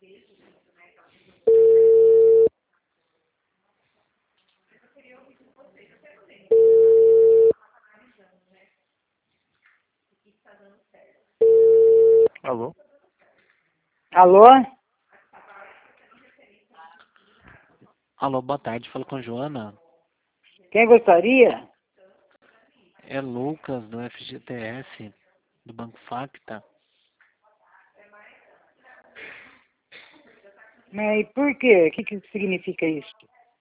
Alô? Alô? Alô, boa tarde. Falo com a Joana. Quem gostaria? É Lucas, do FGTS, do Banco Facta. Mas por quê? O que significa isso?